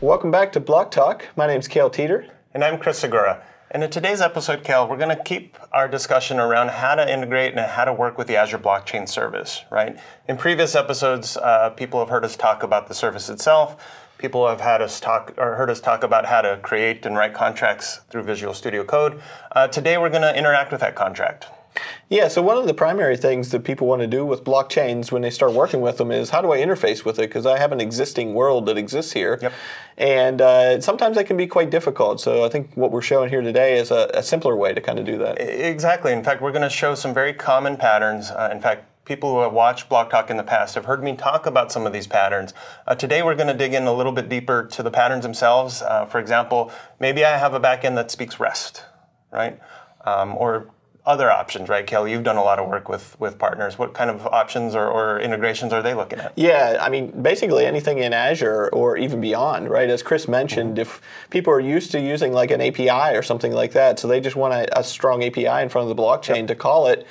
Welcome back to Block Talk. My name's Cale Teeter. And I'm Chris Segura. And in today's episode, Cale, we're going to keep our discussion around how to integrate and how to work with the Azure Blockchain Service, right? In previous episodes, people have heard us talk about the service itself. People have heard us talk about how to create and write contracts through Visual Studio Code. Today, we're going to interact with that contract. Yeah, so one of the primary things that people want to do with blockchains when they start working with them is, how do I interface with it? Because I have an existing world that exists here. Yep. And sometimes that can be quite difficult. So I think what we're showing here today is a simpler way to kind of do that. Exactly. In fact, we're going to show some very common patterns. In fact, people who have watched Block Talk in the past have heard me talk about some of these patterns. Today, we're going to dig in a little bit deeper to the patterns themselves. For example, maybe I have a backend that speaks REST, right? Or other options, right, Cale? You've done a lot of work with partners. What kind of options or integrations are they looking at? Yeah, I mean, basically anything in Azure or even beyond, right? As Chris mentioned, if people are used to using like an API or something like that, so they just want a strong API in front of the blockchain to call it.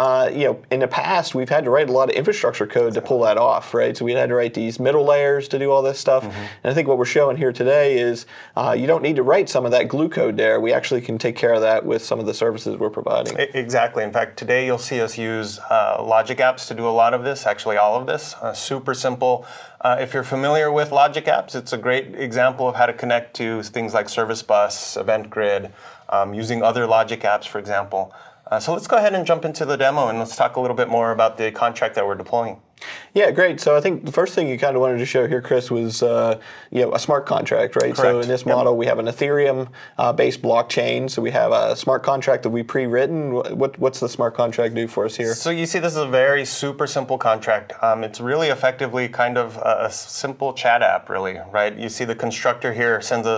In the past, we've had to write a lot of infrastructure code to pull that off, right? So we had to write these middle layers to do all this stuff. And I think what we're showing here today is you don't need to write some of that glue code there. We actually can take care of that with some of the services we're providing. Exactly. In fact, today you'll see us use Logic Apps to do a lot of this, actually all of this. Super simple. If you're familiar with Logic Apps, it's a great example of how to connect to things like Service Bus, Event Grid, using other Logic Apps, for example. So let's go ahead and jump into the demo and let's talk a little bit more about the contract that we're deploying. Yeah, great. So I think the first thing you kind of wanted to show here, Chris, was a smart contract, right? Correct. So in this model, we have an Ethereum-based blockchain. So we have a smart contract that we pre-written. What's the smart contract do for us here? So you see, this is a very super simple contract. It's really effectively kind of a simple chat app, really, right? You see the constructor here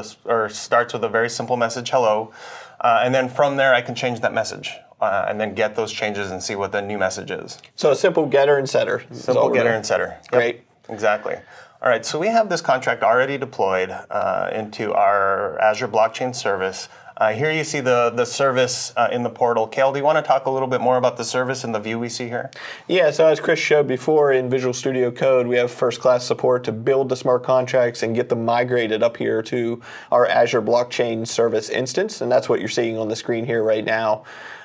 starts with a very simple message, hello, and then from there I can change that message. And then get those changes and see what the new message is. So a simple getter and setter. Simple getter and setter. Yep. Great. Exactly. All right, so we have this contract already deployed into our Azure Blockchain Service. Here you see the service in the portal. Cale, do you want to talk a little bit more about the service and the view we see here? Yeah, so as Chris showed before, in Visual Studio Code, we have first-class support to build the smart contracts and get them migrated up here to our Azure Blockchain Service instance, and that's what you're seeing on the screen here right now.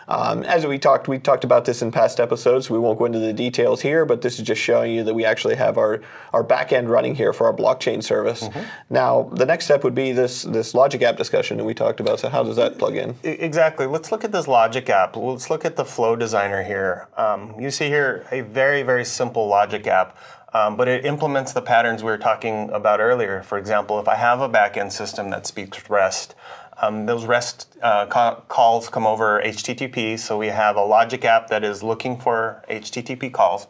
As we talked about this in past episodes. We won't go into the details here, but this is just showing you that we actually have our back end running here for our blockchain service. Now, the next step would be this Logic App discussion that we talked about. So how does that plug in? Exactly. Let's look at this Logic App. Let's look at the Flow Designer here. You see here a very, very simple Logic App. But it implements the patterns we were talking about earlier. For example, if I have a back-end system that speaks REST, those REST calls come over HTTP, so we have a Logic App that is looking for HTTP calls.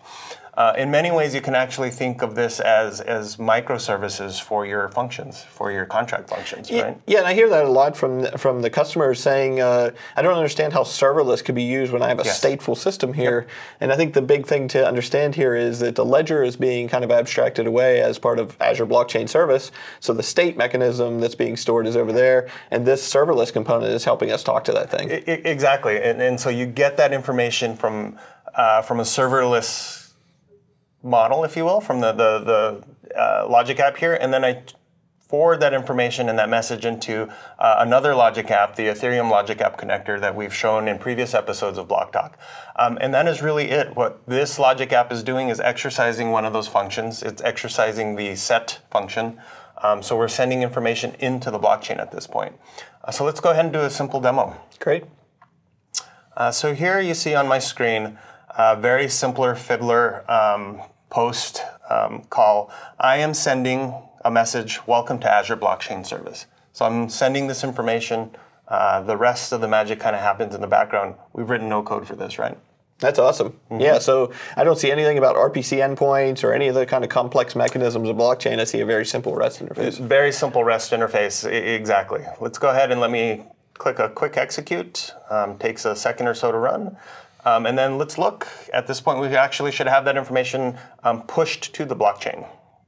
In many ways, you can actually think of this as microservices for your functions, for your contract functions, right? Yeah, and I hear that a lot from the customers saying, I don't understand how serverless could be used when I have a stateful system here. Yep. And I think the big thing to understand here is that the ledger is being kind of abstracted away as part of Azure Blockchain Service. So the state mechanism that's being stored is over there, and this serverless component is helping us talk to that thing. Exactly, and so you get that information from a serverless model, if you will, from the Logic App here, and then I forward that information and that message into another Logic App, the Ethereum Logic App connector that we've shown in previous episodes of Block Talk. And that is really it. What this Logic App is doing is exercising one of those functions. It's exercising the set function. So we're sending information into the blockchain at this point. So let's go ahead and do a simple demo. Great. So here you see on my screen very simpler Fiddler post call. I am sending a message, welcome to Azure Blockchain Service. So I'm sending this information. The rest of the magic kind of happens in the background. We've written no code for this, right? That's awesome. Yeah, so I don't see anything about RPC endpoints or any of the kind of complex mechanisms of blockchain. I see a very simple REST interface. Very simple REST interface, exactly. Let's go ahead and let me click a quick execute. Takes a second or so to run. And then let's look. At this point, we actually should have that information pushed to the blockchain.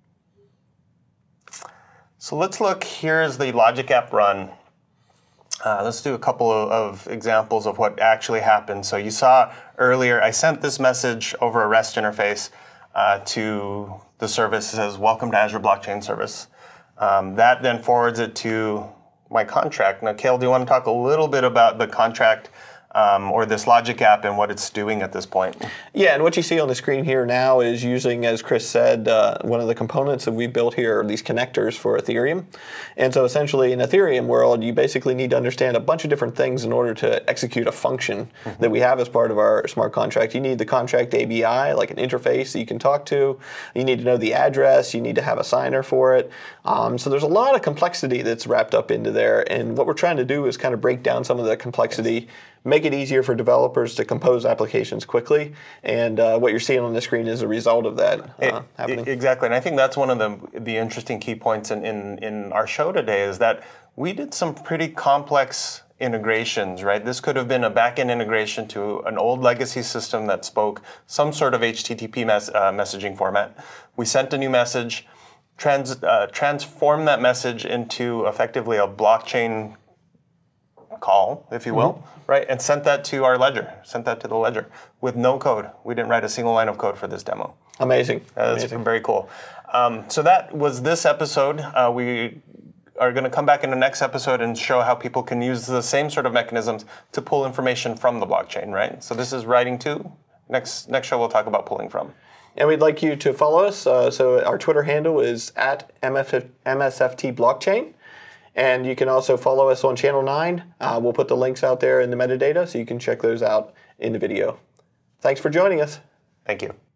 So let's look. Here's the Logic App run. Let's do a couple of examples of what actually happened. So you saw earlier, I sent this message over a REST interface to the service. It says, welcome to Azure Blockchain Service. That then forwards it to my contract. Now, Cale, do you want to talk a little bit about the contract or this logic app and what it's doing at this point? Yeah, and what you see on the screen here now is using, as Chris said, one of the components that we built here are these connectors for Ethereum. And so essentially in Ethereum world, you basically need to understand a bunch of different things in order to execute a function that we have as part of our smart contract. You need the contract ABI, like an interface that you can talk to. You need to know the address. You need to have a signer for it. So there's a lot of complexity that's wrapped up into there. And what we're trying to do is kind of break down some of the complexity, make it easier for developers to compose applications quickly, and what you're seeing on the screen is a result of that happening. Exactly, and I think that's one of the interesting key points in our show today is that we did some pretty complex integrations, right? This could have been a back-end integration to an old legacy system that spoke some sort of HTTP messaging format. We sent a new message, transformed that message into effectively a blockchain call, if you will, right? And sent that to our ledger, sent that to the ledger with no code. We didn't write a single line of code for this demo. Amazing. That's very cool. So that was this episode. We are going to come back in the next episode and show how people can use the same sort of mechanisms to pull information from the blockchain, right? So this is writing to. Next show we'll talk about pulling from. And we'd like you to follow us. So our Twitter handle is @MSFT Blockchain. And you can also follow us on Channel 9. We'll put the links out there in the metadata so you can check those out in the video. Thanks for joining us. Thank you.